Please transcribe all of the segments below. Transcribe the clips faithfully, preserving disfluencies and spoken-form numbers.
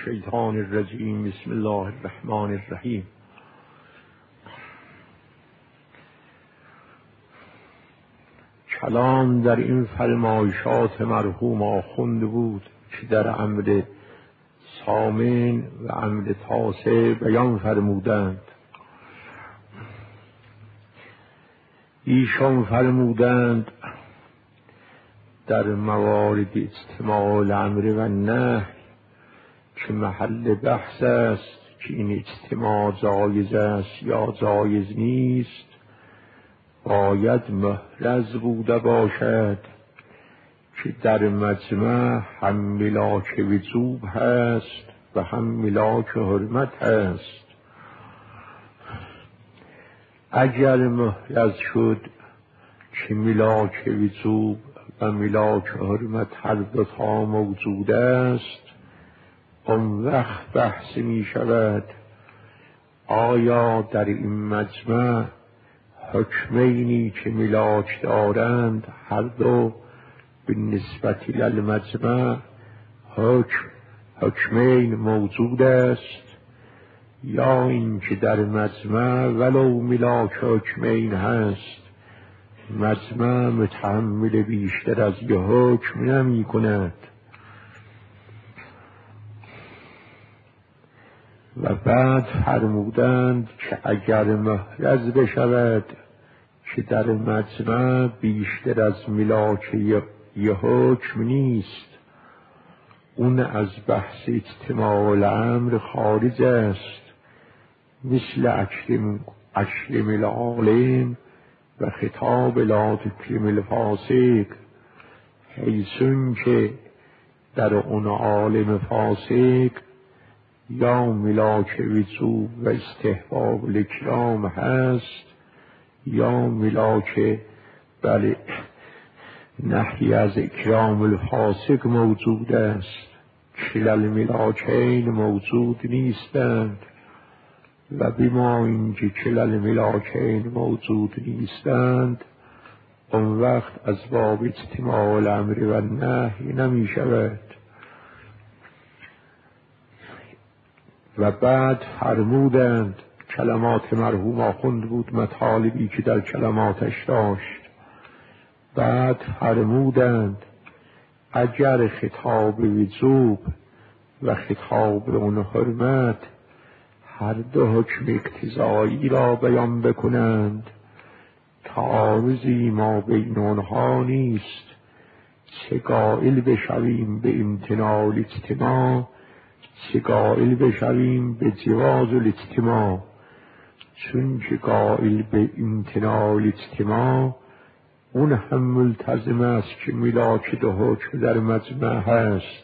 الشیطان الرجیم. بسم الله الرحمن الرحیم. کلام در این فرمایشات مرحوم آخوند بود که در عمد ثامن و عمد تاسع بیان فرمودند. ایشان فرمودند در موارد اجتماع الامر و نهی که محل بحث است که این اجتماع جایز است یا جایز نیست، باید محرز بوده باشد که در مجمع هم ملاک وجوب هست و هم ملاک حرمت هست. اگر محرز شد که ملاک وجوب و ملاک حرمت هر دو تا موجود است، اون وقت بحث می شود آیا در این مجمع حکمینی که ملاک دارند هر دو به نسبت للمجمع حکم حکمین موجود است، یا اینکه در مجمع ولو ملاک حکمین هست مجمع متحمل بیشتر از یه حکم نمی کند. و بعد فرمودند که اگر محرز بشود که در مجمع بیشتر از ملاک یه حکم نیست، اون از بحث اجتماع الامر خارج است، مثل اکرم العالم و خطاب لا تکرم الفاسق، حیثون که در اون عالم فاسق یا ملاک وجوب و استحباب الاکرام هست یا ملاک بله نهی از اکرام الفاسق موجود است. کلا الملاکین موجود نیستند و بما اینکه کلا الملاکین موجود نیستند، اون وقت از باب اجتماع الامر و نهی نمی شود. و بعد فرمودند، کلمات مرحوم آخوند بود مطالبی که در کلماتش داشت، بعد فرمودند اگر خطاب وجوب و خطاب اون حرمت هر دو حکم اقتضایی را بیان بکنند، تعارضی ما بین آنها نیست، چه قائل بشویم به امتناع الاجتماع چه قائل بشویم به جواز الاجتماع. چون که قائل به امتناع الاجتماع اون هم ملتزم است که ملاک دو حکم در مجمع هست،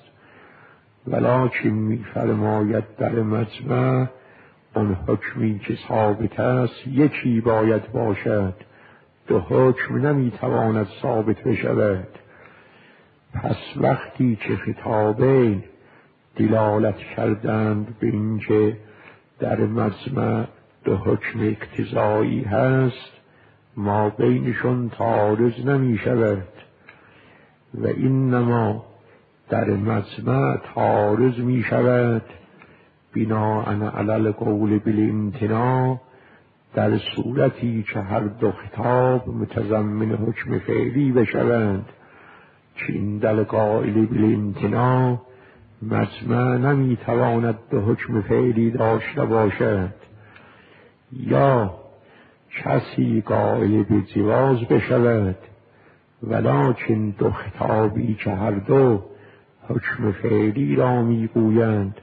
ولکن می فرماید در مجمع اون حکمی که ثابت است یکی باید باشد، دو حکم نمی تواند ثابت بشود. پس وقتی که خطابین دلالت کردند به اینکه در مجمع دو حکم اقتضایی هست، ما بینشون تعارض نمی شود. و اینما در مجمع تعارض می شود بناء علی القول بالامتناع، در صورتی که هر دو خطاب متضمن حکم فعلی بشوند، که این در قائل بالامتناع مجمع نمی تواند به حکم فعلی داشته باشد، یا کسی قائل به جواز بشود ولکن دو خطابی که هر دو حکم فعلی را می گویند،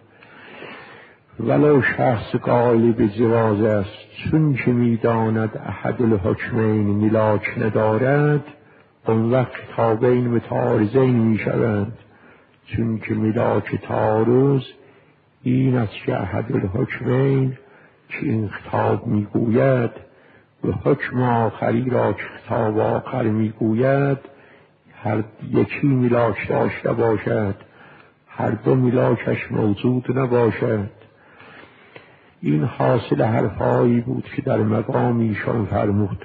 ولو شخص قائل به جواز است چون که می داند احد الحکمین ملاک ندارد، اون وقت خطابین متعارضین می شوند. چون که ملاک تعارض این است که احد الحکمین که این خطاب می گوید و حکم آخری را که خطاب آخر می گوید هر یکی ملاک داشته باشد، هر دو ملاکش موجود نباشد. این حاصل حرفایی بود که در مقام ایشان فرمود.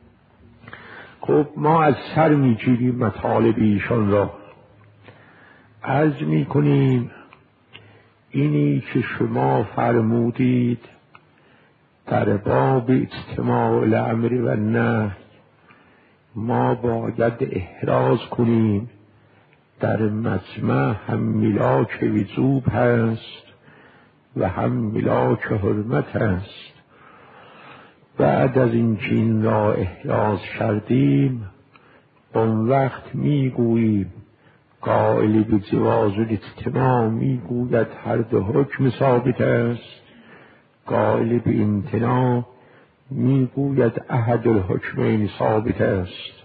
خب ما از سر می گیریم مطالب ایشان را، عرض می کنیم اینی که شما فرمودید در باب اجتماع الامر و نهی ما باید احراز کنیم، در مجمع هم ملاک وجوب هست و هم ملاک حرمت هست. بعد از اینکه این را احراز کردیم اون وقت میگوییم قائل به جواز الاجتماع میگوید هر دو حکم ثابت است، قائل به امتناع میگوید احد الحکمین ثابت است.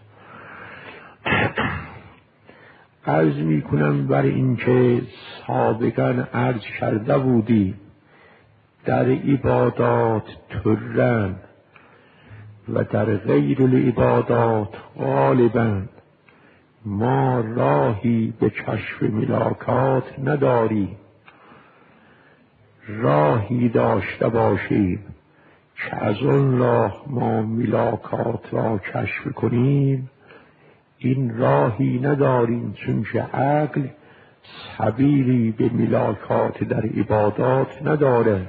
عرض میکنم بر اینکه سابقا عرض کرده بودی در عبادات ترن و در غیر العبادات غالبا ما راهی به کشف ملاکات نداریم. راهی داشته باشیم که از اون راه ما ملاکات را کشف کنیم، این راهی نداریم، چون که عقل سبیلی به ملاکات در عبادات ندارد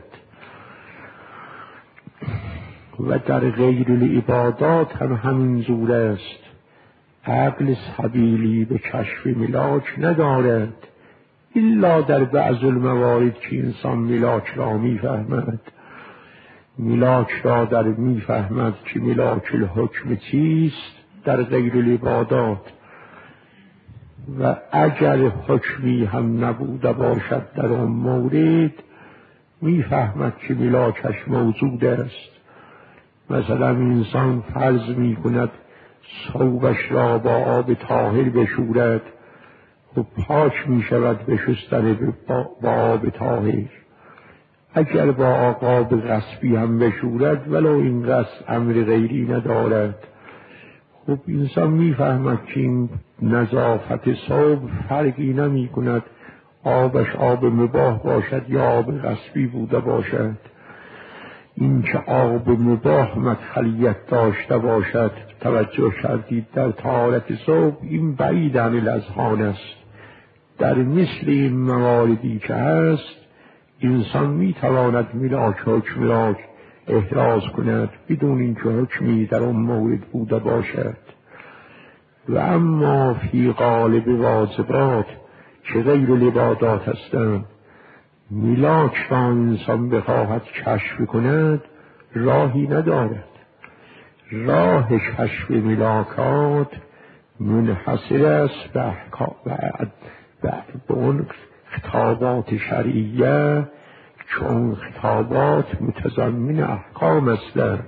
و در غیر العبادات هم همین جور است. عقل سبیلی به کشف ملاک ندارد الا در بعض الموارد که انسان ملاک را میفهمد. ملاک را در میفهمد که ملاک الحکم چیست در غیر العبادات، و اگر حکمی هم نبوده باشد در آن مورد میفهمد که ملاکش موجود است. مثلا انسان فرض می کند ثوبش را با آب طاهر بشورد و پاک می شود به شستن با آب طاهر. اگر با آب غصبی هم بشورد ولو این غصب امر غیری ندارد. خب انسان میفهمد که این نظافت ثوب فرقی نمی کند آبش آب مباح باشد یا آب غصبی بوده باشد. این که آب مباح مدخلیت داشته باشد توجه کردید در طهارت ثوب، این بعید عن الاذهان است. در مثل این مواردی که هست انسان میتواند ملاک حکم را احراز کند بدون اینکه حکمی در آن مورد بوده باشد. و اما فی غالب واجبات که غیر العبادات هستند ملاک را انسان بخواهد کشف کند راهی ندارد. راه کشف ملاکات منحصر است به اون خطابات شرعیه، چون خطابات متضمن احکام هستند.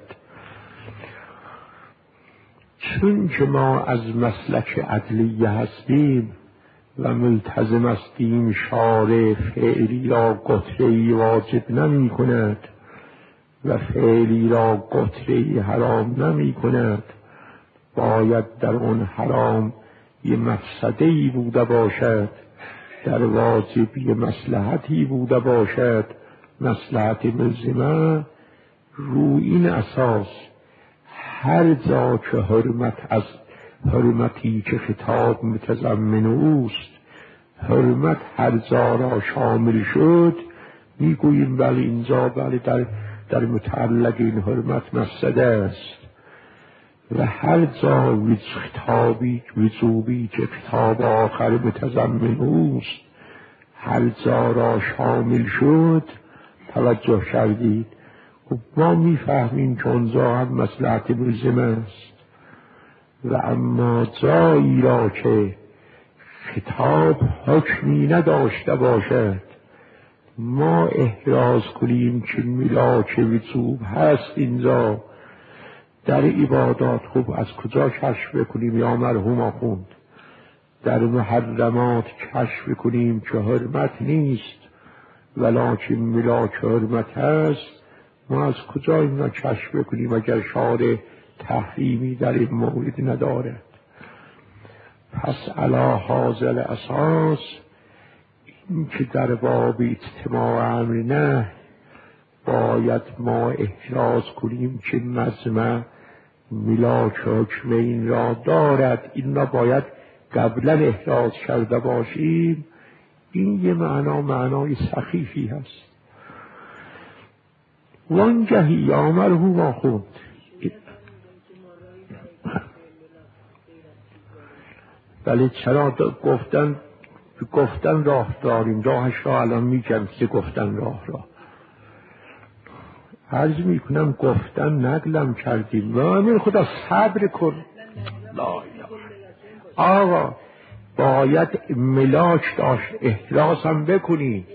چون که ما از مسلک عدلیه هستیم و ملتزم هستیم شارع فعلی را قطعی واجب نمی کند و فعلی را قطعی حرام نمی کند، باید در اون حرام یه مفسده‌ای بوده باشد، در واجب یه مصلحتی بوده باشد، مصلحت ملزمه. رو این اساس هر جا که حرمت از حرمتی که خطاب متضمن اوست حرمت هر جا را شامل شد میگوییم بله اینجا بله در, در متعلق این حرمت مفسده است. و هر جا خطابی وجوبی که خطاب آخر متضمن اوست هر جا را شامل شد توجه کردید. خب ما میفهمیم که اونجا هم مصلحت ملزم است. و اما جایی را که خطاب حکمی نداشته باشد ما احراز کنیم که ملاک وجوب هست اینجا در عبادات. خب از کجا کشف کنیم یا مرحوم آخوند؟ در محرمات کشف کنیم که حرمت نیست ولکن ملاک حرمت هست. ما از کجا این را کشف کنیم اگر شارع تحریمی در این مورد ندارد؟ پس علی هذا الاساس این که در باب اجتماع امر نه باید ما احراز کنیم که مجمع ملاک حکم این را دارد. این را باید قبلا احراز کرده باشیم. این یه معنا معنای سخیفی هست. وانجهی یا مرحوم آخوند، ولی چرا گفتن گفتن راه داریم، راهش را الان میگم که گفتن راه را عرض میکنم، گفتن نقلم کردیم و من خدا صبر کن. آقا باید ملاک داشت، احراز هم بکنی.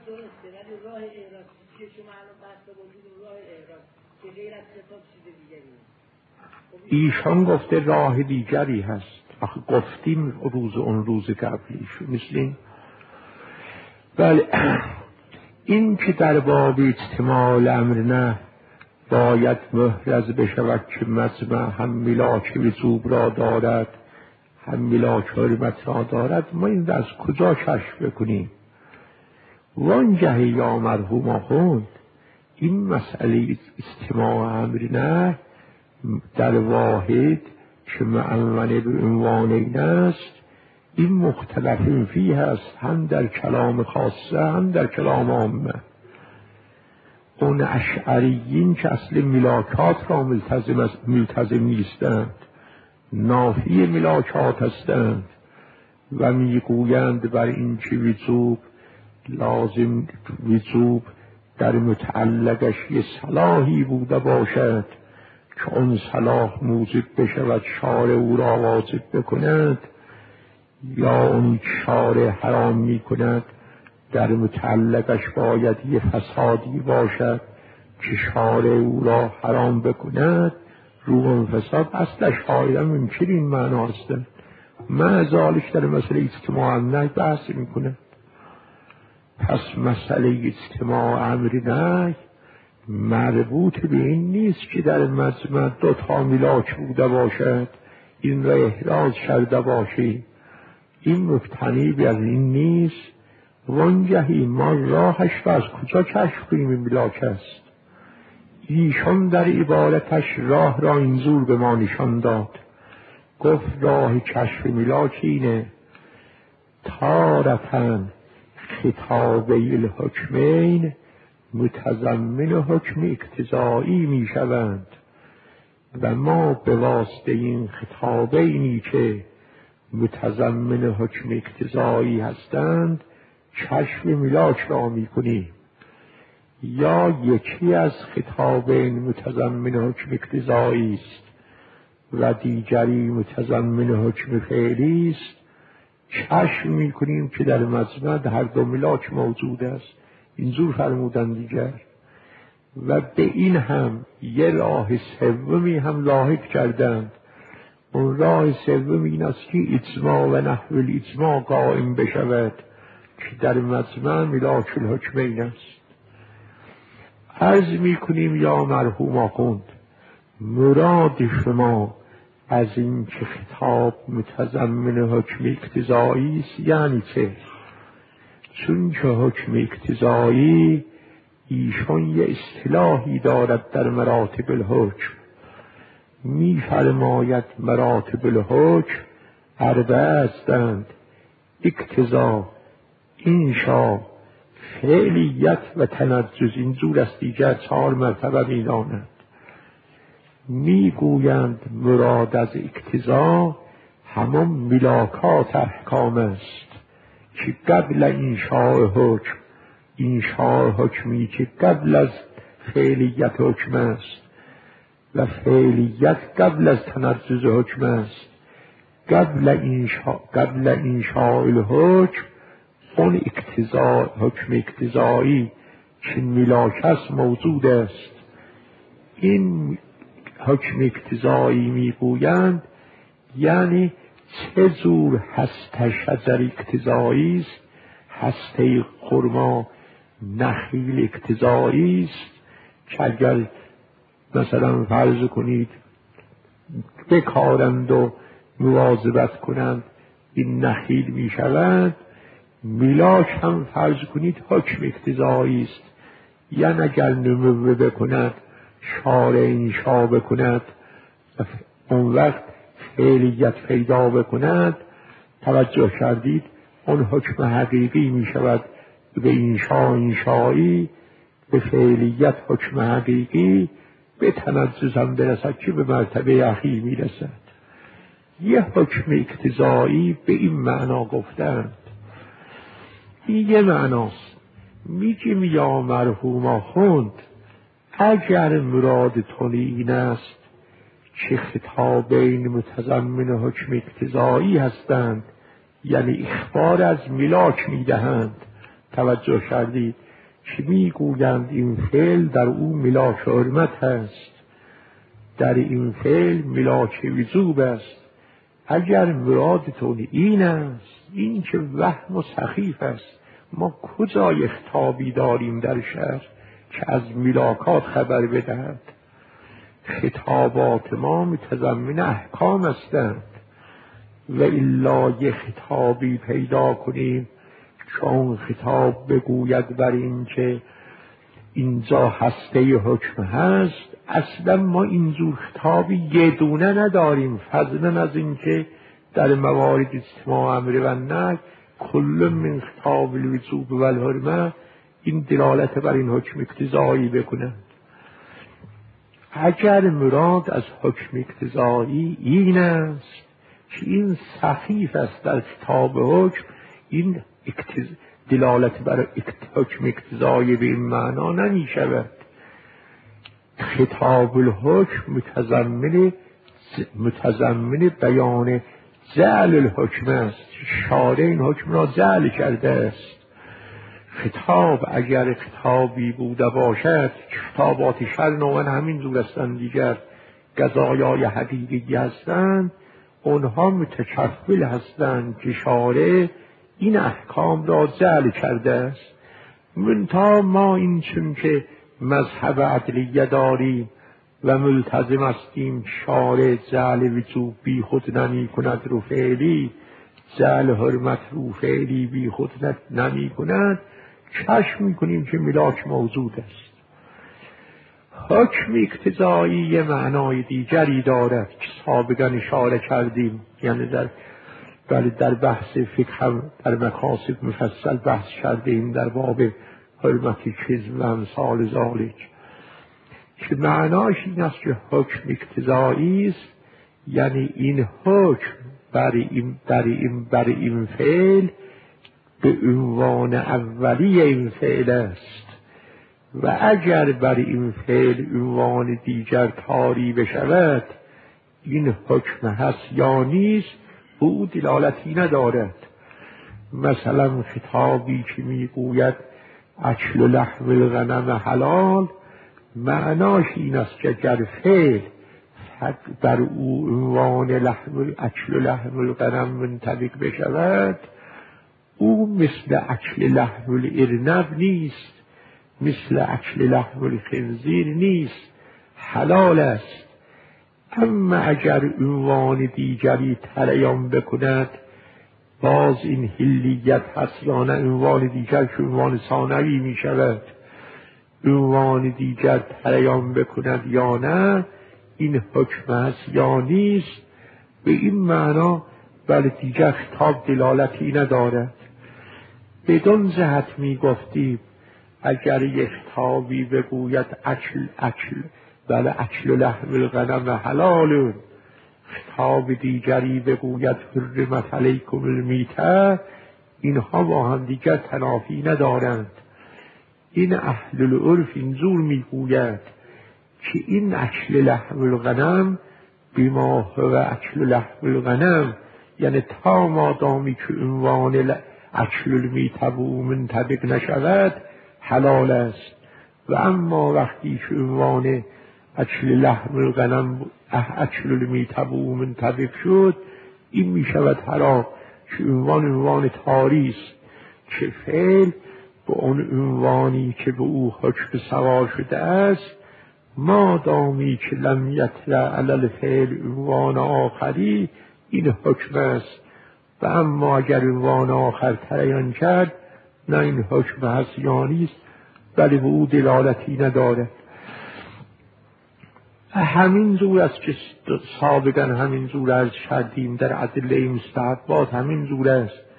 ایشان گفته راه دیگری هست. آخه گفتیم روز اون روز قبلیش مثل بله. این که در باب اجتماع امر نه باید محرز بشود که مجمع هم ملاک وجوب را دارد هم ملاک حرمت را دارد، ما این از کجا کشف بکنیم؟ وانجه یا مرحوم آخوند، این مسئله اجتماع امر نه در واحد که معنونه به عنوان این است، این مختلف فیه است، هم در کلام خاصه هم در کلام عامه. اون اشعریین که اصل ملاکات را ملتزم, ملتزم نیستند، نافی ملاکات هستند و میگویند بر این که وجوب لازم وجوب در متعلقش یه صلاحی بوده باشد که اون صلاح موجب بشود شارع او را واجب بکند، یا اون شارع حرام می کند در متعلقش باید یه فسادی باشد که شارع او را حرام بکند، رو اون فساد اصلش شارع ممکن این معنا هستند. من ذالک در مسئله اجتماع نه بحث می کنم. پس مسئله اجتماع امر نه مربوط به این نیست که در مجمع دو تا ملاک بوده باشد این را احراز کرده باشی، این مبتنی بر این نیست. وانجهی ما راهش را از کجا کشف کنیم این ملاک است؟ ایشان در عبارتش راه را اینجور به ما نشان داد، گفت راه کشف ملاک اینه تارتن خطابه الحکمین متضمن حکم اقتضایی می شوند و ما به واسطه این خطابینی که متضمن حکم اقتضایی هستند کشف ملاک را می کنیم. یا یکی از خطابین متضمن حکم اقتضایی است و دیگری متضمن حکم فعلی است، کشف می کنیم که در مجمع هر دو ملاک موجود است. اینجور فرمودن دیگر. و به این هم یه راه سومی هم لاحق کردند. اون راه سوم این است که اجماع و نحو الاجماع قائم بشود که در مجمع ملاک الحکمین است. عرض می کنیم یا مرحوم آخوند، مراد شما از این که خطاب متضمن حکم اقتضایی است یعنی چه؟ چون که حکم اقتضایی ایشان یه اصطلاحی دارد در مراتب الحکم، می فرماید مراتب الحکم اربعه هستند: اقتضا، انشا، فعلیت و تنجز. این جور است دیگر چهار مرتبه می دانند. می گویند مراد از اقتضا همون ملاکات احکام است که قبل انشاء حکم، انشاء حکمی که قبل از فعلیت حکم است و فعلیت قبل از تنجز حکم است. قبل انشاء قبل انشاء الحکم اون اقتضا، حکم اقتضایی که ملاک است موجود است. این حکم اقتضایی میگویند یعنی چه جور هسته شجر اقتضایی است. هسته خرما نخیل اقتضایی است که اگر مثلا فرض کنید بکارند و مواظبت کنند این نخیل می شوند، میلاک هم فرض کنید حکم اقتضایی است. یعنی اگر نمو بکند، شارع انشا بکند، اون وقت فعلیت پیدا بکند، توجه کردید اون حکم حقیقی می شود به انشا انشایی، به فعلیت حکم حقیقی، به تنزز هم برسد که به مرتبه اخی می رسد. یه حکم اقتضایی به این معنا گفتند. این یه معناست. میگیم یا مرحوم آخوند، اگر مراد تو این است که خطابین متضمن حکم اقتضایی هستند، یعنی اخبار از ملاک میدهند. توجه کردید که میگویند این فعل در او ملاک حرمت هست، در این فعل ملاک وجوب است. اگر مرادتون این است، این که وهم و سخیف است، ما کجای خطابی داریم در شهر که از ملاکات خبر بدهد؟ خطابات ما متضمن احکام هستند و الا یه خطابی پیدا کنیم چون خطاب بگوید بر این که اینجا هسته حکم هست. اصلا ما اینجور خطابی یه دونه نداریم، فضلا از این که در موارد اجتماع امر و نهی کل من خطاب الوجوب و الحرمه این دلالت بر این حکم اقتضایی بکنند. اگر مراد از حکم اقتضایی این است که این سخیف است در خطاب حکم، این اقتض... دلالت بر حکم اقتضایی به این معنا نمی شود. خطاب الحکم متضمن متضمن بیان جعل الحکم است. شارع این حکم را جعل کرده است. خطاب اگر خطابی بوده باشد، خطابات شرع نوعا همین جور هستند، دیگر قضایای حقیقی هستند، اونها متکفل هستند که شارع این احکام را جعل کرده است. منتها ما این چون که مذهب عدلیه داریم و ملتزم هستیم شارع جعل وجوب بی خود نمی کند رو فعلی، جعل حرمت رو فعلی بی خود نمی کند، کشف می کنیم که ملاک موجود است. حکم اقتضایی یه معنای دیگری دارد که سابقا اشاره کردیم، یعنی در ولی در بحث فقه هم در مکاسب مفصل بحث کردیم در باب حرمت کذب و امثال ذالک، که معناش این است که حکم اقتضایی است، یعنی این حکم برای این برای این برای این فعل به عنوان اولی این فعل است و اگر برای این فعل عنوان دیگر طاری بشود این حکم هست یا نیست به او دلالتی ندارد. مثلا خطابی که میگوید اکل لحم الغنم حلال، معناش این است که اگر فعل بر او عنوان لحم اکل لحم الغنم منطبق بشود او مثل اکل لحم الارنب نیست، مثل اکل لحم الخنزیر نیست، حلال است. اما اگر عنوان دیگری تریان بکند باز این حلیت هست یا نه، عنوان دیگر که عنوان ثانوی می شود، عنوان دیگر تریان بکند یا نه، این حکم هست یا نیست، به این معنا بل دیگر خطاب دلالتی ندارد. بدون جهت می گفتیم اگر یک خطابی بگوید اکل اکل بل اکل لحم الغنم حلال، خطاب دیگری بگوید حرمت علیکم المیته، اینها با هم دیگر تنافی ندارند. این اهل العرف اینجور میگوید که این اکل لحم الغنم بما هو اکل لحم الغنم، یعنی تا مادامی که عنوان اکل المیته به او منطبق نشود حلال است، و اما وقتی که عنوان اکل لحم الغنم اکل المیته به او منطبق شد این می شود حرام، که عنوان عنوان طاری است که فعل به اون عنوانی که به او حکم سوا شده است مادامی که لم یطلع علی الفعل عنوان آخری این حکم است، و اما اگر عنوان آخر تریان کرد نه این حکم هست یا نیست، ولی به او دلالتی ندارد. همین جور است که سابقا همین جور عرض کردیم در ادله مستحبات، همین جور است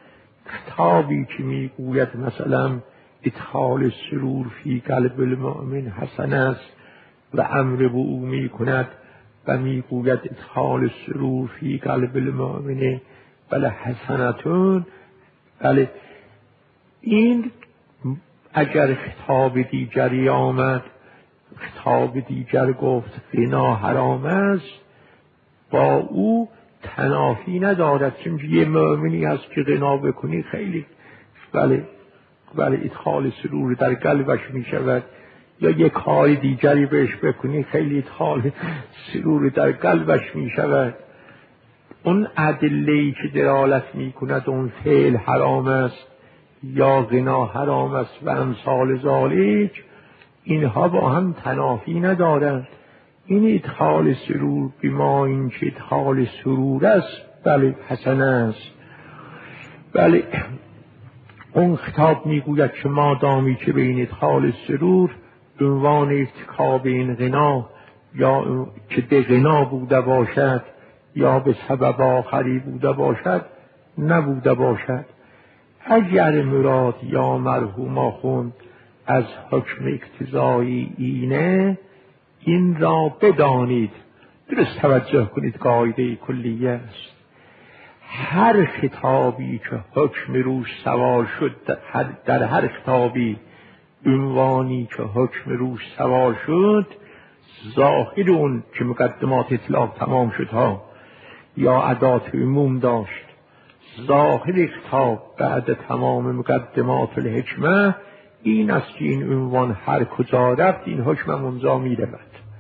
خطابی که میگوید مثلا ادخال سرور فی قلب المؤمن حسن است و امر به او میکند و میگوید ادخال سرور فی قلب المؤمن بله حسنتون، بله این اگر خطاب دیگری آمد، خطاب دیگر گفت غنا حرام است، با او تنافی ندارد، چون یه مؤمنی هست که غنا بکنی خیلی بله بله ادخال سرور در قلبش می شود، یا یک کار دیگری بهش بکنی خیلی ادخال سرور در قلبش می شود. اون ادله‌ای که دلالت می کند اون فعل حرام است یا غنا حرام است و امثال ذالک، اینها با هم تنافی ندارند. این ادخال سرور بما این که ادخال سرور است بله حسن است. بله اون خطاب میگوید که ما دامی که به این ادخال سرور عنوان ارتکاب این غنا یا که به غنا بوده باشد یا به سبب آخری بوده باشد نبوده باشد. اگر مراد یا مرحوم آخوند از حکم اقتضایی اینه، این را بدانید، درست توجه کنید، قاعده کلیه است. هر خطابی که حکم روش سوار شد، در هر خطابی عنوانی که حکم روش سوار شد، ظاهر اون که مقدمات اطلاق تمام شد ها یا ادات عموم داشت، ظاهر خطاب بعد تمام مقدمات الحکمه این است که این عنوان هر کجا رفت این حکم امضا می رود.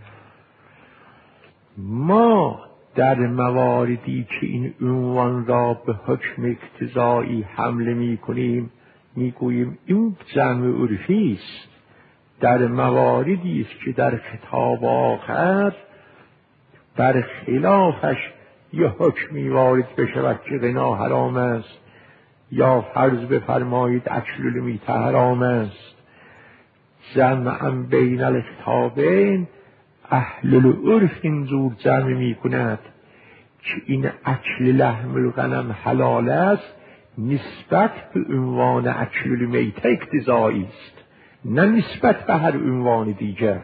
ما در مواردی که این عنوان را به حکم اقتضایی حمله می کنیم می گوییم این جمع عرفی است. در مواردی است که در خطاب آخر بر خلافش یه حکمی وارد بشود که غنا حرام است یا فرض بفرمایید اکل المیت حرام است، جمعا بین الخطابین اهل العرف این زور جمع می کند که این اکل لحم الغنم حلال است نسبت به عنوان اکل المیت اقتضایی است، نه نسبت به هر عنوان دیگر.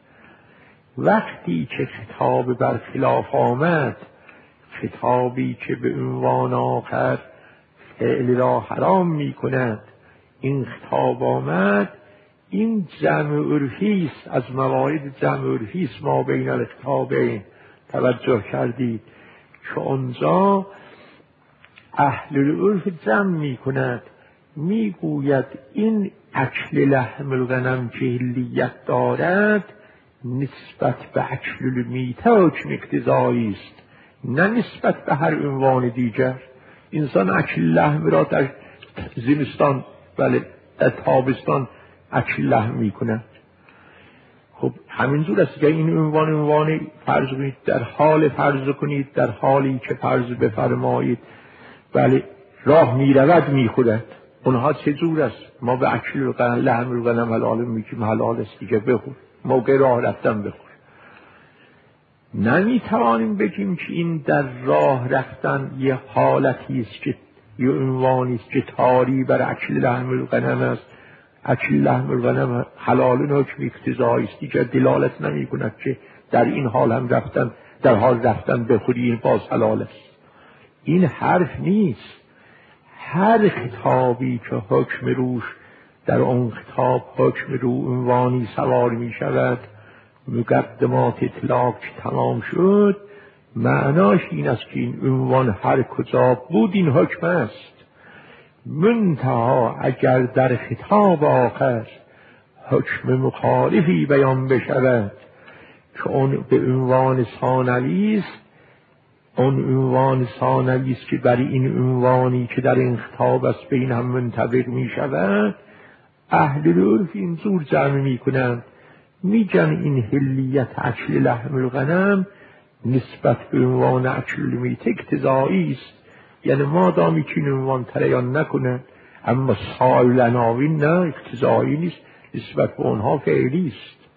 وقتی که خطاب بر خلاف آمد، خطابی که به عنوان آخر فعل را حرام می کند، این خطاب آمد، این جمع عرفی است، از موارد جمع عرفی است ما بین الخطابین. توجه کردید که آنجا اهل العرف جمع می کند، می گوید این اکل لحم الغنم که حلیت دارد نسبت به اکل المیت حکم اقتضایی است، نه نسبت به هر عنوان دیگر. انسان اکل لحم را در زمستان بله در تابستان اکل لحم می کند. خب همینجور است که این عنوان عنوان فرض کنید، در حال فرض کنید در حالی که فرض بفرمایید بله راه می رود می خورد، اونها چه جور است؟ ما به اکل لحم رو غنم حلال میگیم، حلال است دیگه بخور، موقع راه رفتن بخور. نمی توانیم بگیم که این در راه رفتن یه حالتی است که یه عنوانی است که تاری بر اکل لحم الغنم است، اکل لحم الغنم حلال حکم اقتضایی است دیگه، دلالت نمی کند که در این حال هم رفتن در حال رفتن بخوری این باز حلال است. این حرف نیست. هر خطابی که حکم روش در اون خطاب حکم رو عنوانی سوار می شود، مقدمات اطلاق تمام شد، معناش این است که این عنوان هر کجا بود این حکم است. منتها اگر در خطاب آخر حکم مخالفی بیان بشود که اون به عنوان ثانوی است، اون عنوان ثانوی است که برای این عنوانی که در این خطاب است بین هم منطبق می شود، اهل العرف این زور جمع می کنند، میگن این حلیت اکل لحم الغنم نسبت به عنوان اکل المیت اقتضایی است، یعنی ما دامی که این عنوان تریان نکنه، اما سائر عناوین نه اقتضایی نیست، نسبت به اونها فعلی است.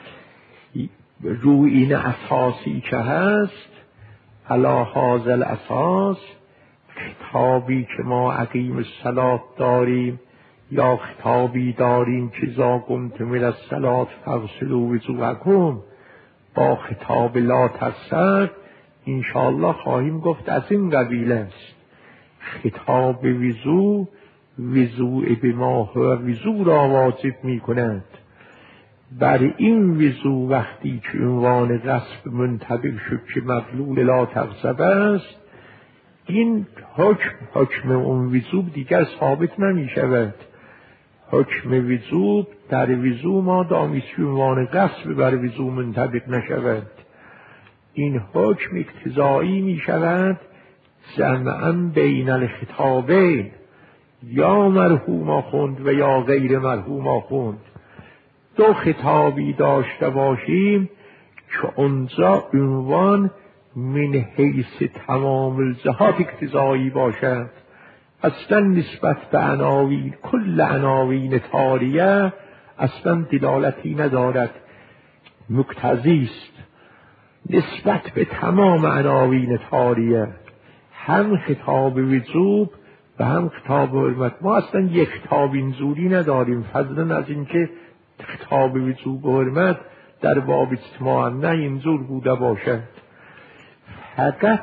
رو این اساسی که هست علی هذا الاساس خطابی که ما اقیم الصلاة داریم یا خطابی داریم که اذا قمتم الی الصلاة فاغسلوا وجوهکم، با خطاب لا ترسد انشاءالله خواهیم گفت از این قبیل است. خطاب وضو وضوء به ما و وضو را واجب می کند. بر این وضو وقتی که عنوان غصب منطبق شد که مدلول لا تغضب است، این حکم حکم اون وضو دیگر ثابت نمی شود. حکم وضو در وضو ما دامی که عنوان غصب بر وضو منطبق نشود، این حکم اقتضایی می شود جمعاً بین الخطابین، یا مرحوم خوند و یا غیر مرحوم خوند. دو خطابی داشته باشیم که اونجا عنوان من حیث تمام الجهات اقتضایی باشد. اصلا نسبت به عناوین کل عناوین تاریه اصلا دلالتی ندارد، مقتضی است نسبت به تمام عناوین تاریه، هم خطاب وجوب و هم خطاب حرمت. ما اصلا یک خطاب اینجوری نداریم، فضلا از اینکه خطاب وجوب و حرمت در باب اجتماع نه اینجور بوده باشد. فقط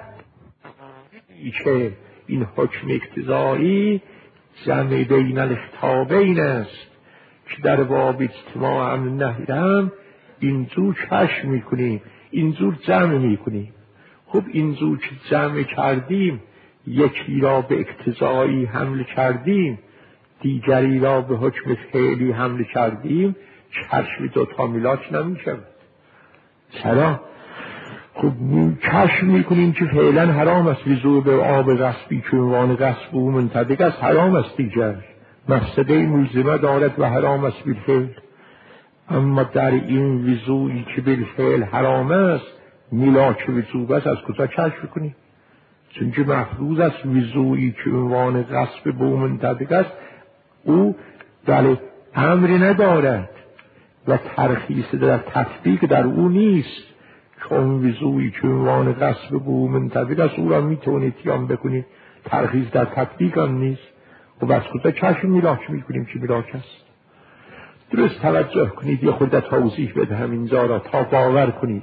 که این حکم اقتضایی جمع بین الخطابین است که در باب اجتماع هم نه هم اینجور کشف میکنیم، اینجور جمع میکنیم. خب اینجور که جمع کردیم، یکی را به اقتضایی حمل کردیم، دیگری را به حکم فعلی حمل کردیم، کشف دوتا ملاک نمی شود. چرا؟ خب کشف میکنیم که فعلا حرام است وضوء به آب غصبی که عنوان غصب او منطبق است، حرام است دیگر، مفسده ملزمه دارد و حرام است بالفعل. اما در این وضوعی که بالفعل حرام است ملاک وجوب است، از کجا کشف کنیم؟ چون که مفروض است وضوعی که عنوان غصب به او منطبق است او در امر ندارد و ترخیص در تطبیق در او نیست. چون وضوعی که عنوان غصب به او منطبق است او را میتونید تیام بکنید، ترخیص در تطبیق هم نیست. و از کجا کشف ملاک میکنیم که ملاک است؟ درست توجه کنید، یه خورده توضیح بدهم اینجا را تا باور کنید.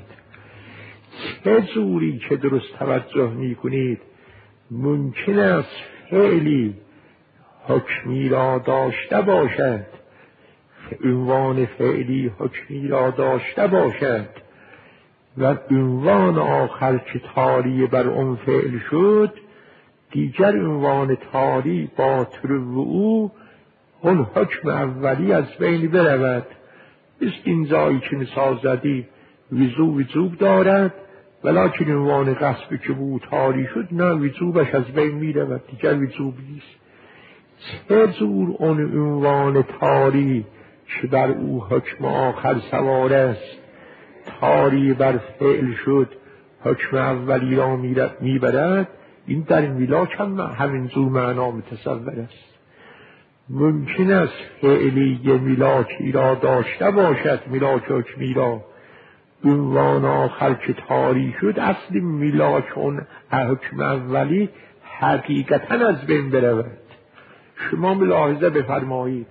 چه جوری که درست توجه میکنید ممکن است فعلی حکمی را داشته باشد، عنوان فعلی حکمی را داشته باشد و عنوان آخر که تاری بر اون فعل شد، دیگر عنوان تاری با طلوع او اون حکم اولی از بین برود. مثل این جایی که مثال زدی وضو وجوب دارد ولکن عنوان غصب که بود تاری شد، نه وجوبش از بین می رود، دیگر وجوب نیست. چه جور اون عنوان تاری که بر او حکم آخر سوار است تاری بر فعل شد، حکم اولی را می برد، این در ملاک هم همین جور معنا متصور است. ممکن است فعلی ملاکی را داشته باشد، ملاک حکمی را، عنوان آخر که تاری شد اصلی ملاک اون حکم اولی حقیقتا از بین برود. شما ملاحظه بفرمایید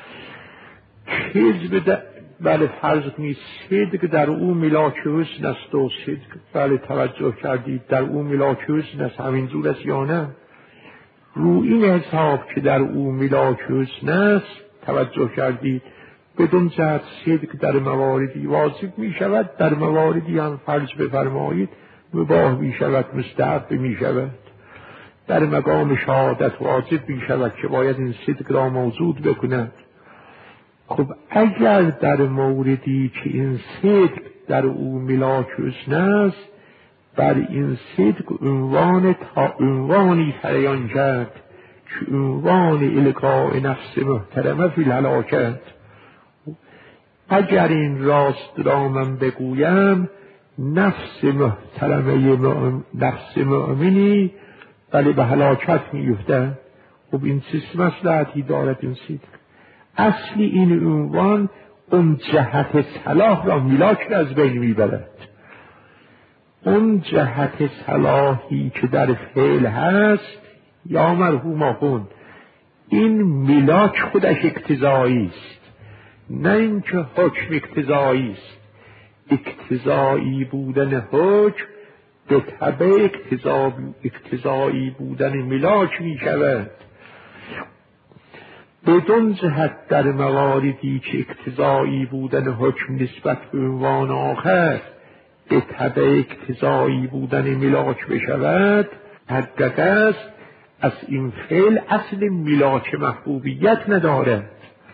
کذب بله فرض کنید صدق در او ملاک حسن است و صدق بله توجه کردید در او ملاک حسن است، همینجور است یا نه؟ رو این حساب که در او ملاک حسن است توجه کردید، بدون جهت صدق در مواردی واجب می شود، در مواردی هم فرض بفرمایید مباح می شود، مستحب می شود. در مقام شهادت واجب می شود که باید این صدق را موجود بکند. خب اگر در موردی که این صدق در او ملاک حسن است، بر این صدق عنوان تا عنوانی سریان کرد که عنوان القاء نفس محترمه فی الهلاکت. اگر این راست را من بگویم نفس محترمه مؤمن نفس مؤمنی بله به هلاکت میفته. خب این چه مصلحتی دارد این صدق؟ اصلی این عنوان اون جهت صلاح را ملاک را از بین میبرد. اون جهت صلاحی که در فعل هست یا مرحوم آخوند، این میلاک خودش اقتضایی است، نه اینکه حکم اقتضایی است. اقتضایی بودن حکم به تبع اقتضایی بودن میلاک می شود. بدون جهت در مواردی که اقتضایی بودن حکم نسبت به عنوان آخر به تبع اقتضایی بودن میلاک بشود، حقیقت است از این فعل اصل میلاک محبوبیت ندارد.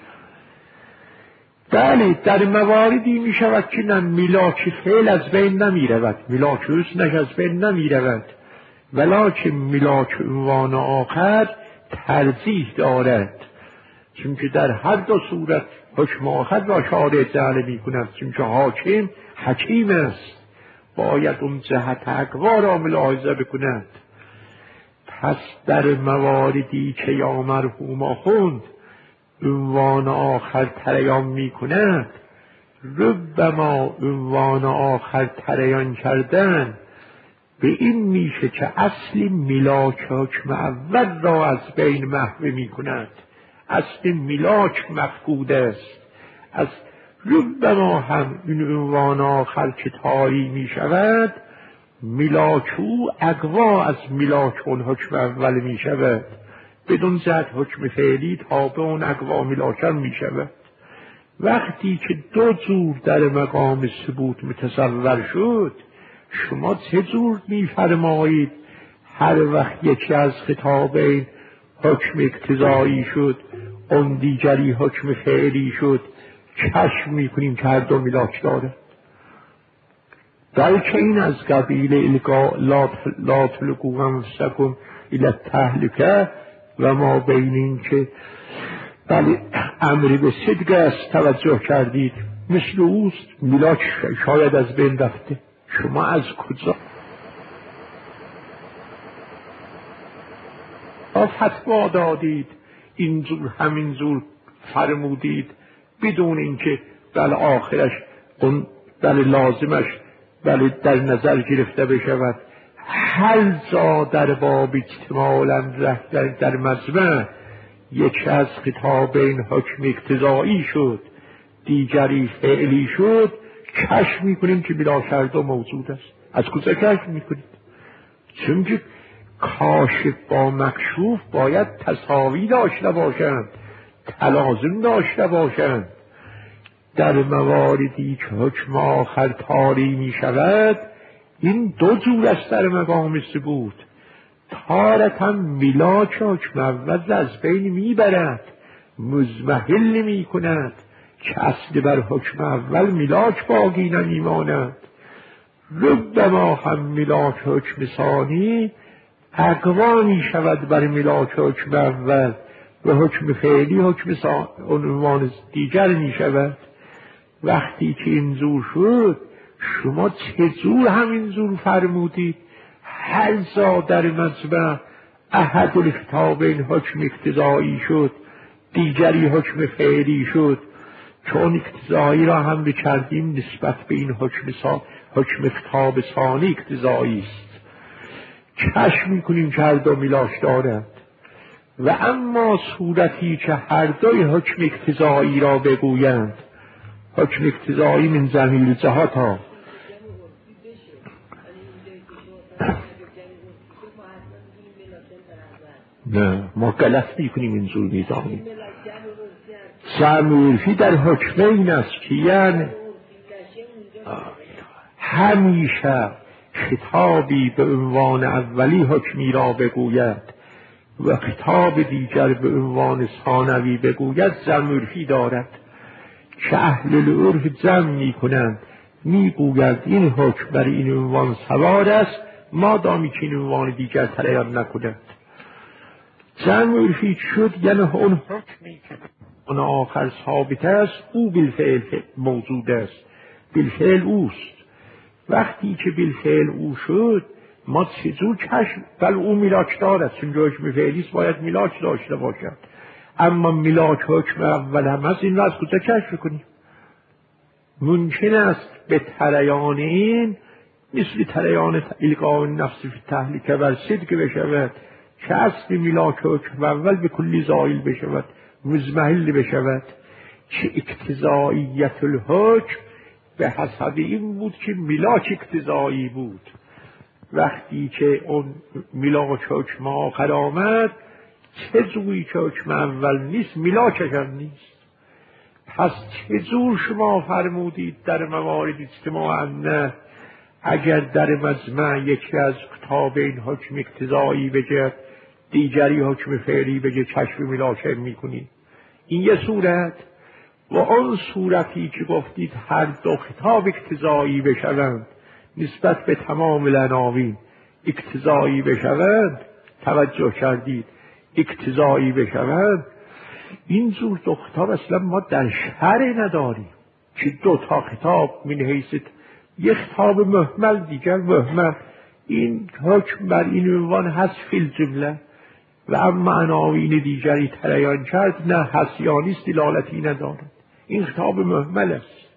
بله، در مواردی می شود که نه میلاک فعل از بین نمی رود، میلاک حسنش از بین نمی رود، ولکن میلاک عنوان آخر ترجیح دارد، چون که در هر دو صورت حکم آخر را شارع جعل می کند، چون که حاکم حکیم است، باید اون جهت اقوا را ملاحظه بکند. پس در مواردی که یا مرحوم آخوند عنوان آخر تریان می کند، ربما عنوان آخر تریان کردن به این میشه که اصلی میلاک حکم اول را از بین محو می کند. اصل میلاک مفقود است. از ربما هم این عنوان آخر که تاری می شود، میلاک او اقوا از میلاک اون حکم اول می شود، بدون جهت حکم فعلی تابع اون اقوا میلاکم می شود. وقتی که دو جور در مقام ثبوت متصور شد، شما چه جور می فرمایید هر وقت یکی از خطابین حکم اقتضایی شد اون دیگری حکم فعلی شد، کشف می کنیم که هر دو میلاک داره؟ بلکه این از قبیل الگا لا تلقوا انفسکم الی التهلکه و ما بین این که بله امری به صدق است توجه کردید، مثل اوست. میلاک شاید از بین رفته، شما از کجا فتوا دادید اینجور همینجور فرمودید بدون اینکه بله آخرش اون بله لازمش بله در نظر گرفته بشود؟ هر جا در باب اجتمالا در, در مجمع یکی از خطابین حکم اقتضایی شد دیگری فعلی شد، کشف میکنیم که میلاک هر دو موجود است. از کجا کشف میکنید؟ چون که کاشف با مکشوف باید تساوی داشته باشند، تلازم داشته باشند. در مواردی که حکم آخر تاری می شود، این دو جور است در مقام ثبوت. تارتا میلاک حکم اول از بین می برد، مزمحل می کند که اصل بر حکم اول میلاک باقی نمی ماند. ربما هم میلاک حکم ثانی اقوا می شود بر میلاک حکم اول و حکم فعلی حکم عنوان دیگر می شود. وقتی که این زور شد، شما چجور همین زور فرمودید؟ هر جا در مجمع احد الخطابین حکم اقتضایی شد دیگری حکم فعلی شد، چون اقتضایی را هم بکردیم نسبت به این حکم سا... حکم خطاب ثانی اقتضایی است، کشف میکنیم که هر دو میلاک دارد. و اما صورتی که هر دوی حکم اقتضایی را بگویند، حکم اقتضایی من ضمیر جهات ها نه ما غلط میکنیم اینجور میدانیم. ضمیرفی در حکم این است که یعنی همیشه خطابی به عنوان اولی حکمی را بگوید و خطاب دیگر به عنوان ثانوی بگوید ضمیرفی دارد که اهل العرف جمع می کنند، می گوید این حکم بر این عنوان سوار است مادامی که این عنوان دیگر تریان نکند. ضمیرفی شد یعنی اون حکمی که اون آخر ثابت است او بالفعل موجود است، بالفعل اوست. وقتی که بالفعل او شد ما چجور کشف؟ بل او میلاک دارد، چون حکم فعلیست باید میلاک داشته باشد، اما میلاک حکم اول هم هست، این را از کجا کشف کنیم؟ ممکن است به تریان این مثل تریان القاء النفس فی التهلکه بر صدق بشود که اصل میلاک حکم اول به کلی زائل بشود، مزمحل بشود. که اقتضاییت الحکم به حسب این بود که میلاک اقتضایی بود. وقتی که اون میلاک حکم آخر آمد، چه جوری که حکم اول نیست میلاکش هم نیست. پس چه جور شما فرمودید در موارد اجتماع نه اگر در مجمع یکی از کتاب این حکم اقتضایی بگه دیگری حکم فعلی بگه کشف میلاکه میکنید؟ این یه صورت. و آن صورتی که گفتید هر دو کتاب اقتضایی بشوند نسبت به تمام العناوین اقتضایی بشوند، توجه کردید اقتضایی بشوند، این جور دو کتاب اصلا ما در شرع نداریم که دو تا کتاب من حیث یک کتاب مهمل دیگر مهمل، این حکم بر این عنوان هست فی الجمله و اما عناوین دیگری تریان کرد نه هسیانیست دلالتی ندارد. این خطاب مهمل است.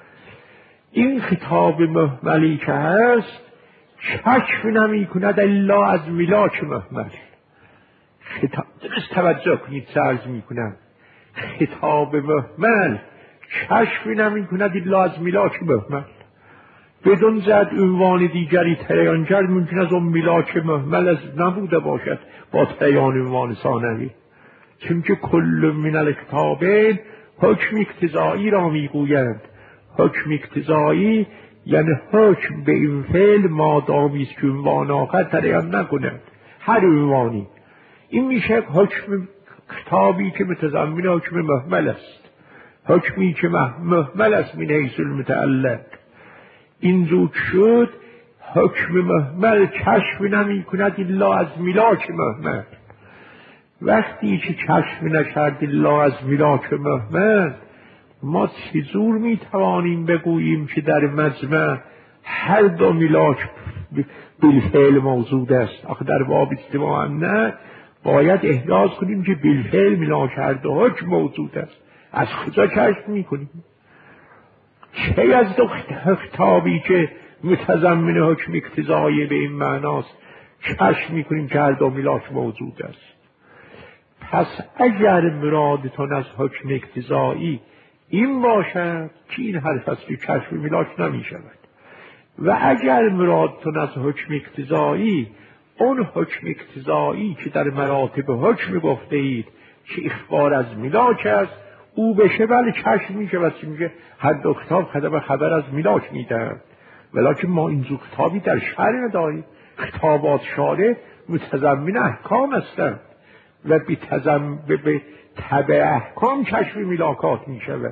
این خطاب مهملی که هست کشف نمی کند الا از میلاک مهمل. خطاب درست توجه کنید سرز می کنم، خطاب مهمل کشف نمی کند الا از میلاک مهمل. بدون زد عنوان دیگری تریان کرد ممکن است اون میلاک مهمل از نبوده باشد با تریان عنوان ثانوی، چون که کل من الکتابین حکم اقتضایی را میگویند. حکم اقتضایی یعنی حکم به این فعل مادامی است که عنوان آخر تریان نکند، هر عنوانی. این میشه حکم کتابی که متضمن حکم مهمل است، حکمی که مهمل است من حیث المتعلق. اینجور شد حکم مهمل کشف نمی کند الا از میلاک مهمل. وقتی که کشف نکرد الا از میلاک مهمل، ما چجور می توانیم بگوییم که در مجمع هر دو میلاک بالفعل موجود است؟ آخه در باب اجتماع نه باید احراز کنیم که بالفعل میلاک هر دو حکم موجود است. از کجا کشف می کنیم؟ چه از دو کتابی که متضمن حکم اقتضایی به این معناست کشف می کنیم که هر دو میلاک موجود است؟ پس اگر مرادتون از حکم اقتضایی این باشد که این حرف است که کشف میلاک نمی شود، و اگر مرادتون از حکم اقتضایی اون حکم اقتضایی که در مراتب حکم گفته اید که اخبار از میلاک است او بشه، بله کشف می شود، میگه هر دو کتاب خدمه خبر از میلاک میدهند. ولیکن ما این دو کتابی در شرع نداریم. کتابات شارع متضمن احکام هستند و به تبع احکام کشف میلاکات می شود.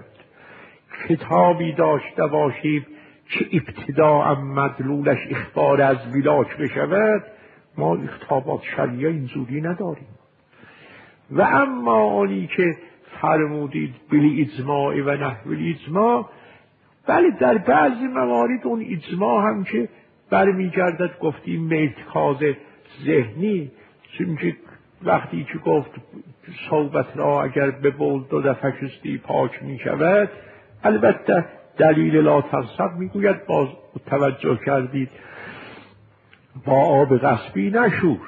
کتابی داشته باشیم که ابتداء مدلولش اخبار از میلاک بشود، ما کتابات شرعیه اینجوری نداریم. و اما آنی که فرمودید بلی اجماع و نحوی اجماع، بله در بعضی موارد اون اجماع هم که برمیگردد گفتیم به ارتکاز ذهنی، چون که وقتی که گفت صحبت را اگر به بول دو دفعه شستی پاک می شود، البته دلیل لا تنصب می گوید باز توجه کردید با آب غصبی نشور،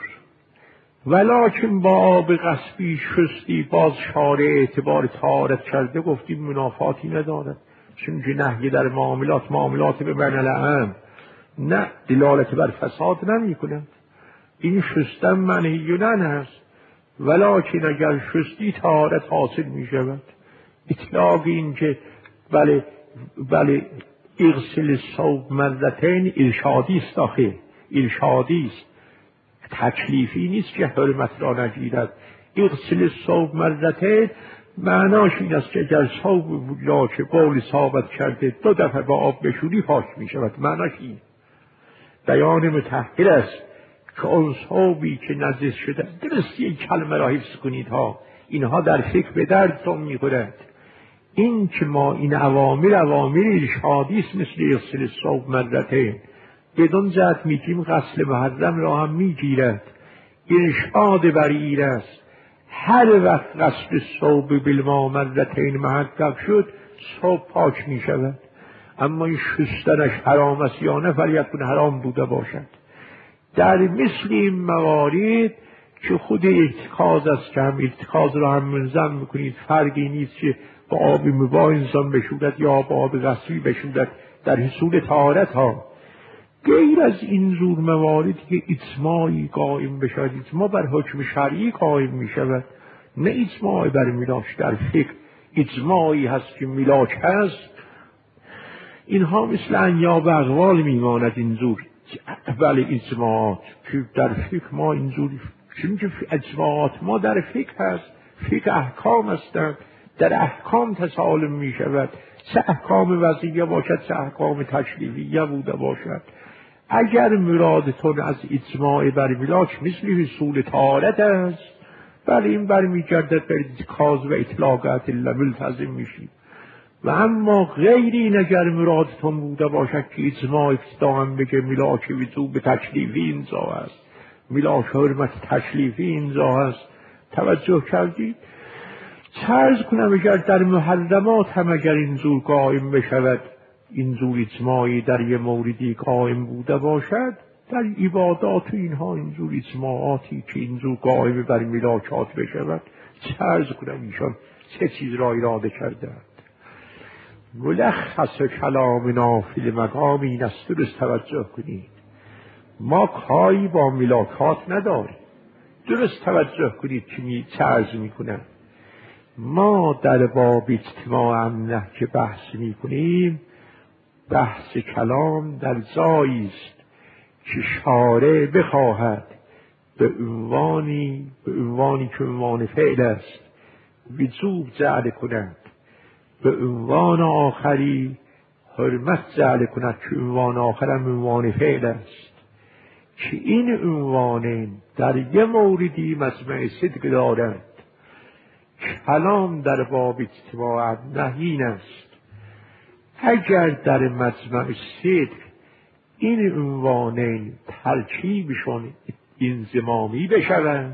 ولیکن با آب غصبی شستی باز شارع اعتبار طهارت کرده، گفتیم منافاتی ندارد، چون که نهی در معاملات معاملات به معنی العام نه دلالت بر فساد نمی کند. این شستن منهیونن هست، ولیکن اگر شستی طهارت حاصل می شود. اطلاق این که بله بله اغسل الثوب مرتين ارشادی است، آخه ارشادی است، تکلیفی نیست که حرمت را نگیرد. اغسل الثوب مرتين معناش این است که اگر ثوب را که بول ثابت کرده دو دفعه با آب بشوری پاک می شود. معناش این بیان متحر است که اون ثوبی که نجس شده، درستی این کلمه را حفظ کنید ها، اینها در فکر به دردتون می خورد. این که ما این اوامر اوامر ارشادی است، مثل اغسل الثوب مرتين، بدون جهت میگیم غسل محرم را هم میگیرد، ارشاد بر این است هر وقت غسل ثوب بالماء مرتين محقق شد ثوب پاک می شود. اما این شستنش حرام است یا نه، فلیکن حرام بوده باشد. در مثل این موارد که خود ارتکاز است که هم ارتکاز را هم منظم میکنید، فرقی نیست که با آب مباح انسان بشورد یا با آب غصبی بشورد در حصول طهارت ها. غیر از این زور مواردی که اجماعی قائم بشود، اجماع بر حکم شرعی قائم می شود، نه اجماع بر میلاک. در فقه اجماعی هست که میلاک هست، اینها مثل انیاب و اقوال میماند این زور. بله اجماعات که در فقه ما اینجوری، چون که اجماعات ما در فقه هست، فقه احکام هستند، در احکام تسالم می شود، چه احکام وضعیه باشد چه احکام تشریعیه بوده باشد. اگر مرادتون از اجماع بر میلاک مثل حصول طهارت است، بله این برمیگردد به ارتکاز و اطلاقات ملتزم میشید. و اما غیر این اگر مرادتون بوده باشد که اجماع ابتداء بگه میلاک وجوب تکلیفی اینجا است، میلاک حرمت تکلیفی اینجا است، توجه کردید؟ فرض کنم اگر در محرمات هم اگر این زور قائم بشود، این زور اجماعی در یه موردی قائم بوده باشد، در عبادات اینها این زور اجماعاتی که این زور قائم بر میلاکات بشود، فرض کنم ایشان چه چیز را اراده کردند. ملخص کلامنا فی المقام این است، درست توجه کنید، ما کاری با میلاکات نداریم. درست توجه کنید که می چه عرض میکنم. ما در باب اجتماع امنه که بحث میکنیم، بحث کلام در جایی است که شارع بخواهد به عنوانی به عنوانی که عنوان فعل است وجوب جعل کند، به عنوان آخری حرمت جعل کند که عنوان آخرم عنوان فعل است، که این عنوان در یه موردی مجمع صدق دارد. کلام در باب اجتماع نهین است. اگر در مجمع صدق این عنوانین ترکیبشون انضمامی بشوند،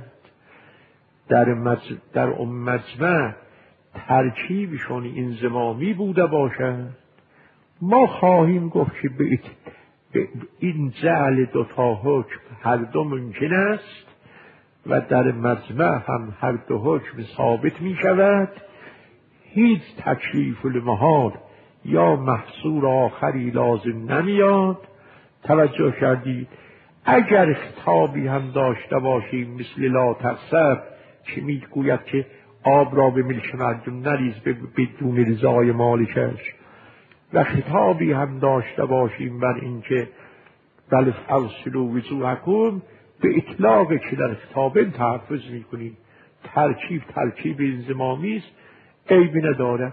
در مجمع, در اون مجمع ترکیبشون انضمامی بوده باشد، ما خواهیم گفت که به این جعل دوتا حکم هر دو ممکن است و در مجمع هم هر دو حکم ثابت می شود. هیچ تکلیف المحال یا محصور آخری لازم نمیاد. توجه کردید؟ اگر خطابی هم داشته باشیم مثل لا تغصب که می گوید که آب را به ملک مردم نریز بدون رضای مالکش، و خطابی هم داشته باشیم بر اینکه بل فاغسلوا وجوهکم، به اطلاق که در خطابین تحفظ میکنیم. ترکیب ترکیب انضمامی است، عیبی ندارد.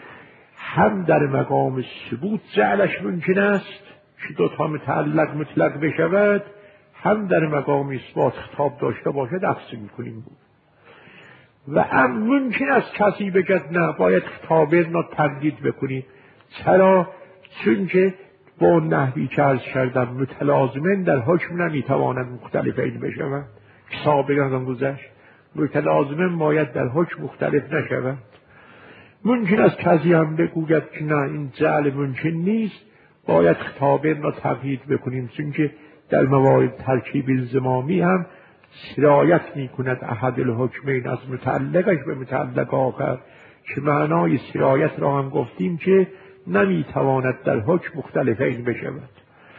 هم در مقام ثبوت جعلش ممکن است که دو تا متعلق مطلق بشود، هم در مقام اثبات خطاب داشته باشد عکس میکنیم بود. و هم ممکن است کسی بگد نه باید خطابین را تردید بکنیم. چرا؟ چون که با نحوی که عرض کردم متلازمین در حکم نمیتواند مختلف این بشود. سابقا هم گذشت متلازمین باید در حکم مختلف نشود. ممکن است کسی هم بگوید که نه این جعل ممکن نیست، باید خطابین را تقیید بکنیم، چون که در موارد ترکیب انضمامی هم سرایت میکند احد الحکمین از متعلقش به متعلق آخر، که معنای سرایت را هم گفتیم که نمیتواند در حکم مختلفین بشود.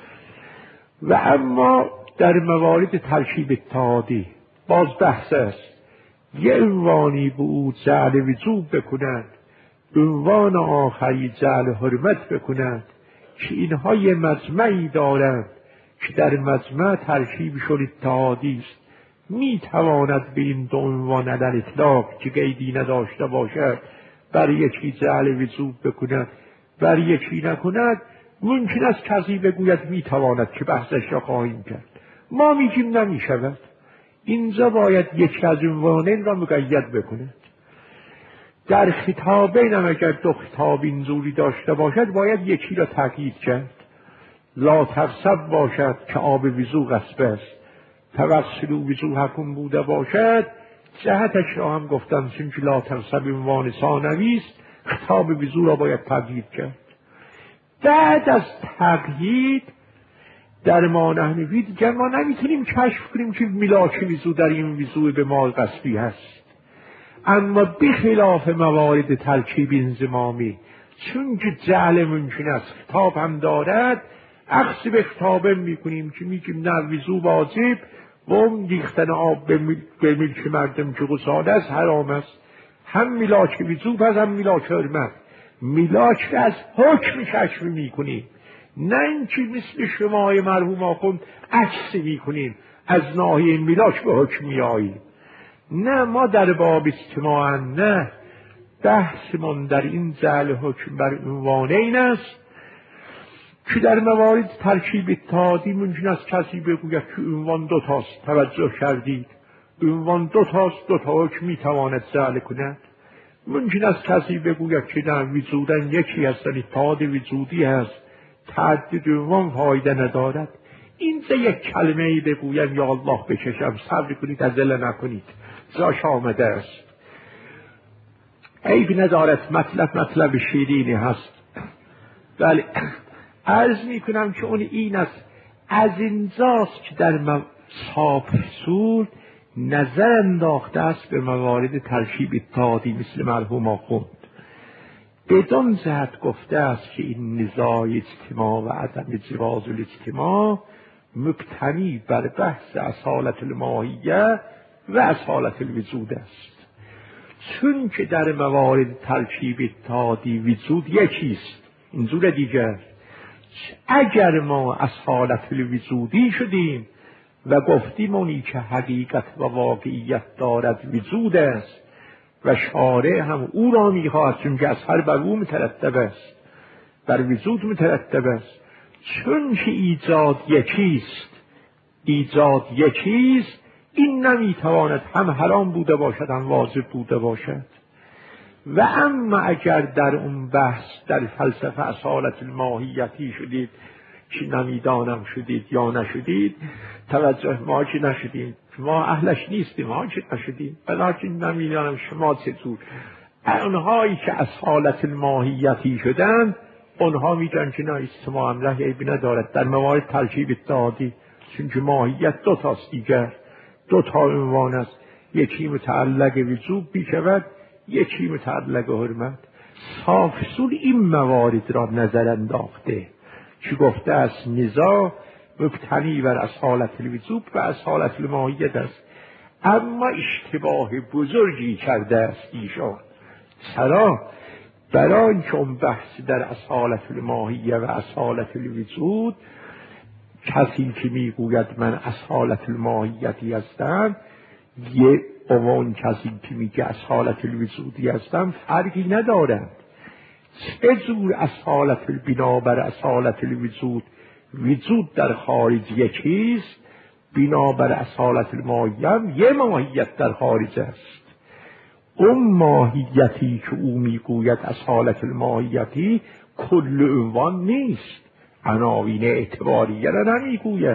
و اما در موارد ترکیب اتحادی باز بحث است، یه عنوانی به او جعل وجوب بکنند، عنوان آخری جعل حرمت بکنند، که اینها یه مجمعی دارند که در مجمع ترکیبشون اتحادی است. میتواند به این دو عنوان در اطلاق که قیدی نداشته باشد بر یکی جعل وجوب بکند، بر یکی نکند. ممکن است کسی بگوید میتواند، که بحثش را خواهیم کرد. ما میگیم نمیشود. اینجا باید یکی از عنوانین را مقید بکند. در خطابین هم اگر دو خطاب اینجوری داشته باشد باید یکی را تقیید کرد. لا تغصب باشد که آب وضو غصب است، فاغسلوا وجوهکم بوده باشد، جهتش را هم گفتم چون که لا تغصب عنوان ثانوی است، خطاب وضو را باید تقیید کرد. بعد از تقیید در ما نحنوی دیگر ما نمیتونیم کشف کنیم که میلاک وضو در این وضو به ما قصبی هست. اما بخلاف موارد ترکیب انضمامی، چون که جعل ممکن است خطاب هم دارد، اخذ به خطابه میکنیم که میگیم نه وضو واجب و اون ریختن آب به ملک مردم که غساله است حرام است. هم میلاک وضو پس هم میلاک حرمت. میلاک از حکم کشف میکنیم، نه اینکه مثل شما مرحوم آخوند عکس میکنیم از ناحیه میلاک به حکم میاییم. نه، ما در باب استماع نه، بحثمون در این جعل حکم بر عنوان این است که در موارد ترکیب اتحادی ممکن است کسی بگوید که عنوان دو تاست. توجه کردید؟ عنوان دو تاست، دو تا حکم میتواند جعل کند. ممکن است کسی بگوید که نه، وجودن یکی هستن، اتحاد وجودی هست، تعدد عنوان فایده ندارد. اینجا یک کلمه ای بگویم یا الله بکشم، صبر کنید، عجله نکنید، جاش آمده است. عیب ندارد، مطلب مطلب شیرینی هست. ولی عرض می کنم که اون این است، از اینجاست که در صافصول نظر انداخته است به موارد ترکیب اتحادی مثل مرحوم آخوند. بدون جهت گفته است که این نزاع اجتماع و عدم جواز الاجتماع مبتنی بر بحث اصالت الماهیه و اصالت الوجود است. چون که در موارد ترکیب اتحادی وجود یکیست، اینجور دیگر اگر ما اصالت الوجودی شدیم و گفتیم اونی که حقیقت و واقعیت دارد وجود است و شارع هم او را میخواهد، چون که اثر بر او مترتب است، بر وجود مترتب است. چون که ایجاد یکیست، ایجاد یکیست، این نمیتواند هم حرام بوده باشد هم واجب بوده باشد. و اما اگر در اون بحث در فلسفه اصالت الماهیتی شدید که نمیدانم شدید یا نشدید، توجه ما که نشدیم، ما اهلش نیستیم، ما که نشدیم، بلکه نمیدانم شما چطور. اونهایی که اصالت الماهیتی شدند اونها میگن که نه، استماع امره عیبی ندارد در موارد ترکیب اتحادی، چون که ماهیت دو تاست دیگر، دو تا عنوان است، یکی متعلق وجوب بیشود، یکی متعلق حرمت. صافصول این موارد را نظر انداخته که گفته است نزاع مبتنی بر اصالت الوجوب و اصالت الماهیت است. اما اشتباه بزرگی کرده است ایشان. چرا؟ برای اینکه اون بحث در اصالت الماهیه و اصالت الوجود، کسی که میگوید من اصالت الماهیتی هستم یه اون کسی که میگه اصالت الوجودی هستم فرقی ندارد. چه جور اصالت بنابر اصالت الوجود، وجود در خارج یکیست، بنابر اصالت الماهیه یه ماهیت در خارج است. اون ماهیتی که او میگوید اصالت الماهیتی کل عنوان نیست، عناوین اعتباریه را نمیگوید.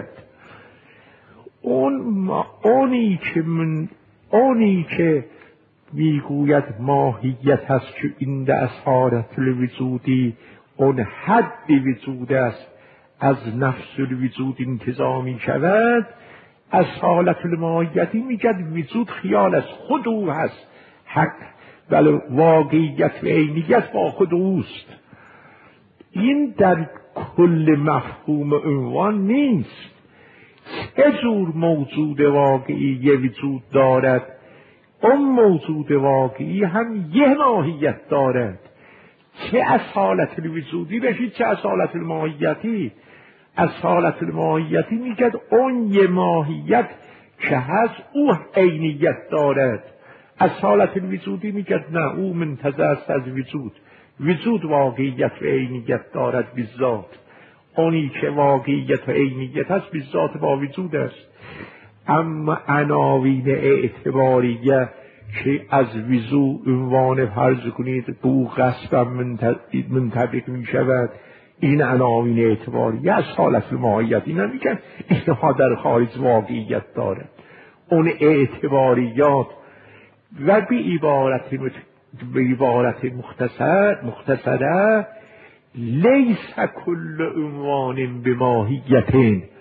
اون اونی که من اونی که میگوید ماهیت هست که این در اصالت الوجودی اون حد وجود است از نفس الوجود انتظامی شود، اصالت الماهیتی میگد وجود خیال است، خود او هست، حق ولی واقعیت و عینیت با خود اوست. این در کل مفهوم عنوان نیست. چه جور موجود واقعی یه وجود دارد، اون موجود واقعی هم یه ماهیت دارد. چه اصالت الوجودی بشید چه اصالت الماهیتی. اصالت الماهیتی میگد اون یه ماهیت که هست او عینیت دارد. اصالت الوجودی میگد نه، او منتزع است از وجود، وجود واقعیت و عینیت دارد بالذات. اونی که واقعیت و عینیت هست بالذات با وجود است. اما عناوین اعتباریه که از وضو عنوان فرض کنید بو غصب منطبق می شود، این عناوین اعتباریه اصالت الماهیتی نمیگن، اینها در خارج واقعیت دارد. اون اعتباریات و به عبارت به عبارت مختصر مختصره لیس کل عنوان به ماهیتین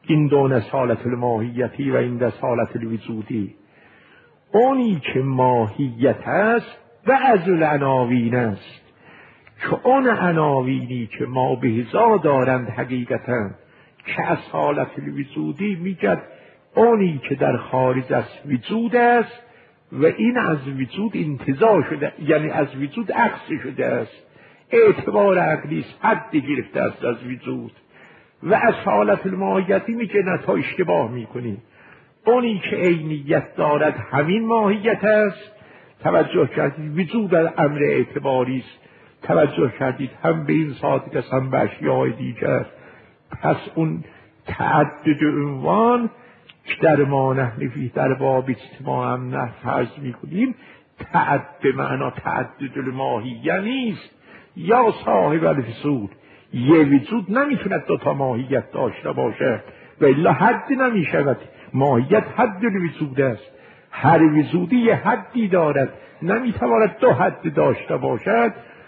این دو حالت الماهیتی و این دست حالت الوجودی. اونی که ماهیت است و از العناوین است، که اون عناوینی که ما بهزا دارند حقیقتا که از حالت الوجودی میگد اونی که در خارج از وجود است و این از وجود انتزاع شده، یعنی از وجود عکس شده است، اعتبار عقلی است، حدی گرفته است از وجود. و از حالت الماهیتی میگه نه، تا اشتباه میکنی. اونی که عینیت دارد همین ماهیت است. توجه کردید وجود در امر اعتباری است، توجه کردید هم به این سادی است هم به اشیاء دیگر. پس اون تعدد عنوان که در ما نحنفی در باب اجتماع هم نه فرض میکنیم، تعدد معنا تعدد الماهیه نیست. یا صاحب الفصول، یه وجود نمیتوند دو تا ماهیت داشته باشه و الا حد نمیشود. ماهیت حد الوجود است، هر وجودی یه حدی دارد، نمیتواند دو حد داشته باشد.